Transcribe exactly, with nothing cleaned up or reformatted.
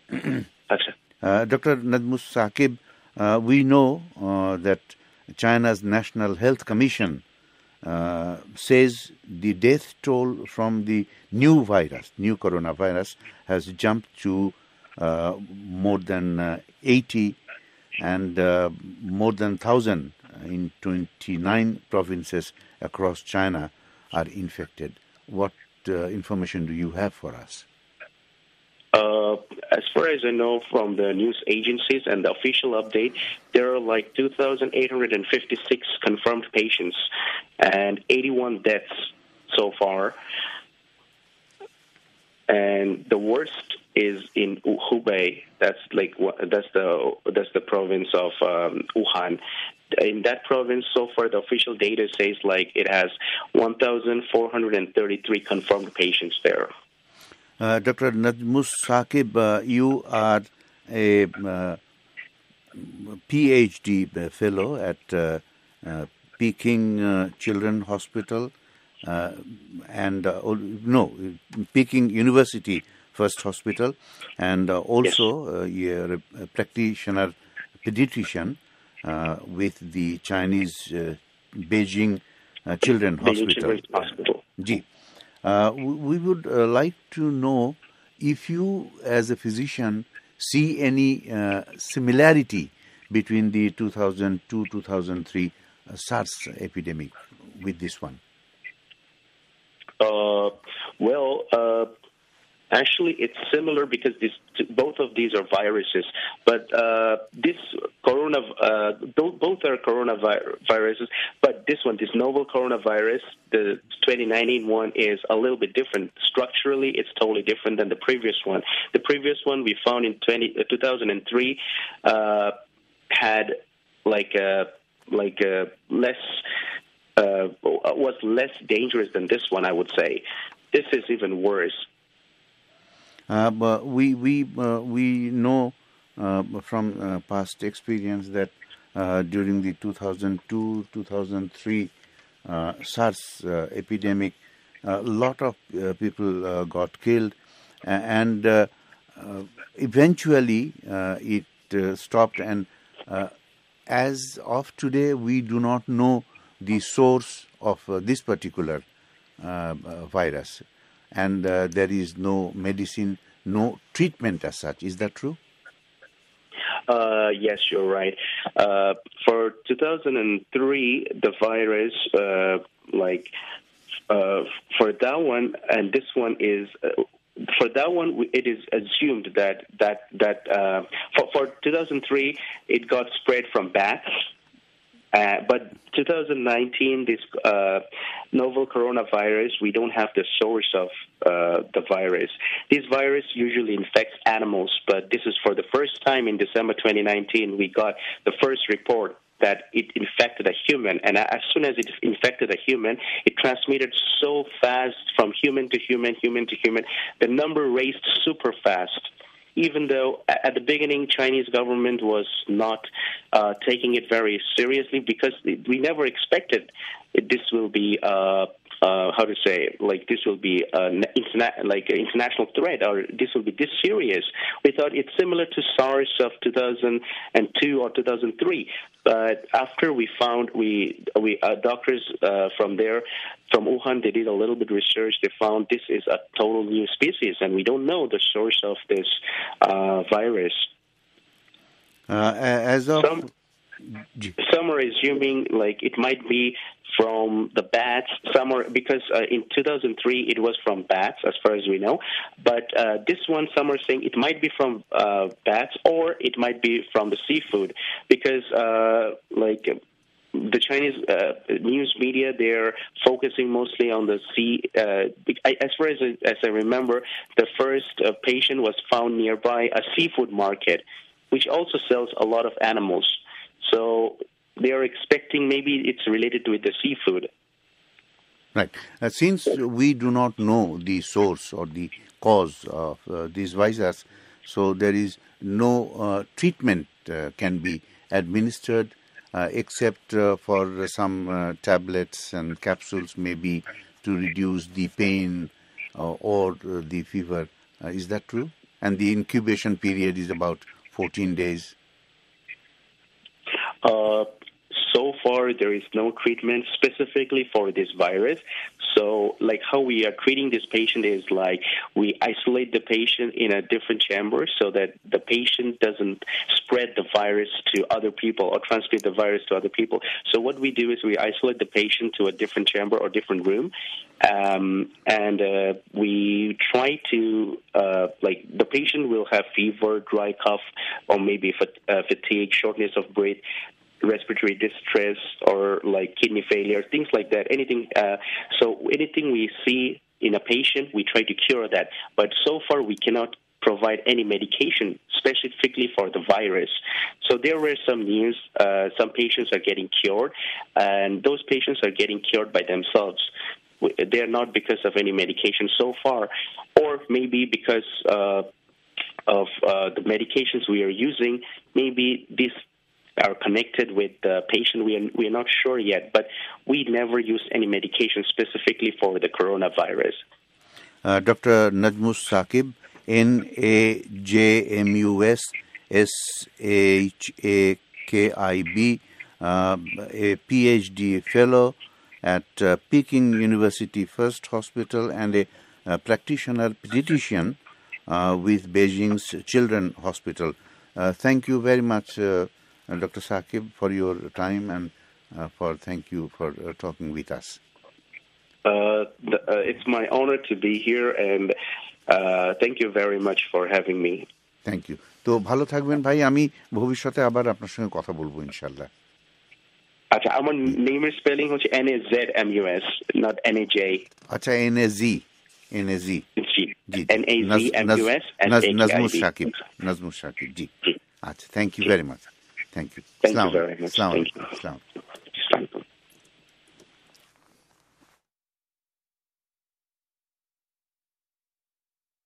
Gotcha. Uh, Doctor Nadmus Saqib, uh, we know uh, that China's National Health Commission uh, says the death toll from the new virus, new coronavirus, has jumped to uh, more than uh, eighty and uh, more than one thousand in twenty-nine provinces across China are infected. What uh, information do you have for us? Uh, as far as I know from the news agencies and the official update, there are like two thousand eight hundred fifty-six confirmed patients and eighty-one deaths so far. And the worst is in Hubei. That's like that's the that's the province of um, Wuhan. In that province, so far, the official data says like it has one thousand four hundred thirty-three confirmed patients there. Uh, Doctor Nadmus Saqib, uh, you are a uh, PhD fellow at uh, uh, Peking uh, Children's Hospital uh, and uh, no, Peking University First Hospital, and uh, also yes. uh, you're a, a practitioner, pediatrician uh, with the Chinese uh, Beijing uh, Children's Beijing Hospital. Children's Hospital. G. Uh, we would uh, like to know if you, as a physician, see any uh, similarity between the two thousand two to two thousand three uh, SARS epidemic with this one. Uh, well, uh, actually, it's similar because this, both of these are viruses. But uh, this corona, uh, both are coronaviruses. But this one, this novel coronavirus, the twenty nineteen one, is a little bit different. Structurally, it's totally different than the previous one. The previous one we found in two thousand three uh, had like a, like a less uh, was less dangerous than this one, I would say. This is even worse. Uh, but we we uh, we know uh, from uh, past experience that uh, during the two thousand two two thousand three uh, SARS uh, epidemic, a lot of uh, people uh, got killed, and uh, uh, eventually uh, it uh, stopped. And uh, as of today, we do not know the source of uh, this particular uh, uh, virus. And uh, there is no medicine, no treatment as such. Is that true? Uh, yes, you're right. Uh, for two thousand three, the virus, uh, like, uh, for that one, and this one is, uh, for that one, it is assumed that, that, that uh, for, for two thousand three, it got spread from bats. Uh, but two thousand nineteen, this uh, novel coronavirus, we don't have the source of uh, the virus. This virus usually infects animals, but this is for the first time in December twenty nineteen, we got the first report that it infected a human. And as soon as it infected a human, it transmitted so fast from human to human, human to human. The number raised super fast. Even though at the beginning Chinese government was not uh, taking it very seriously, because we never expected this will be uh, uh, how to say like this will be an interna- like an international threat, or this will be this serious. We thought it's similar to SARS of two thousand two or two thousand three. But after we found, we we uh, doctors uh, from there, from Wuhan, they did a little bit of research. They found this is a total new species, and we don't know the source of this uh, virus. Uh, as of some, some are assuming like it might be from the bats. Some are, because uh, in two thousand three it was from bats, as far as we know. But uh, this one, some are saying it might be from uh, bats, or it might be from the seafood, because uh, like the Chinese uh, news media, they're focusing mostly on the sea. Uh, as far as, as I remember, the first uh, patient was found nearby a seafood market, which also sells a lot of animals. So they are expecting maybe it's related with the seafood. Right. Uh, since we do not know the source or the cause of uh, this virus, so there is no uh, treatment uh, can be administered uh, except uh, for some uh, tablets and capsules, maybe to reduce the pain uh, or uh, the fever. Uh, is that true? and the incubation period is about fourteen days. Uh, so far, there is no treatment specifically for this virus. So, like how we are treating this patient is like we isolate the patient in a different chamber so that the patient doesn't spread the virus to other people or transmit the virus to other people. So what we do is we isolate the patient to a different chamber or different room, um, and uh, we try to, uh, like, the patient will have fever, dry cough, or maybe fat- uh, fatigue, shortness of breath, respiratory distress, or like kidney failure, things like that. Anything. Uh, so anything we see in a patient, we try to cure that. But so far, we cannot provide any medication specifically for the virus. So there were some news. Uh, some patients are getting cured, and those patients are getting cured by themselves. They are not because of any medication so far, or maybe because uh, of uh, the medications we are using. Maybe this are connected with the patient. We are, we are not sure yet, but we never use any medication specifically for the coronavirus. Uh, Doctor Najmus Saqib, N A J M U S S H A K I B, uh, a PhD fellow at uh, Peking University First Hospital and a uh, practitioner pediatrician uh, with Beijing's Children's Hospital. Uh, thank you very much, uh, Doctor Saqib, for your time, and uh, for thank you for uh, talking with us. Uh, the, uh, it's my honor to be here, and uh, thank you very much for having me. Thank you. তো ভালো থাকবেন ভাই, আমি ভবিষ্যতে আবার আপনার সঙ্গে কথা বলবো ইনশাআল্লাহ। আচ্ছা, আমার নেমের স্পেলিং হচ্ছে N A Z M U S, not N A J. আচ্ছা, N A Z, N A Z, জি, N A Z M U S S H A K I B. Najmus Saqib, Najmus Saqib, জি। আচ্ছা, thank you very much. Thank you. Thank you very much. Thank you. Assalamu alaikum.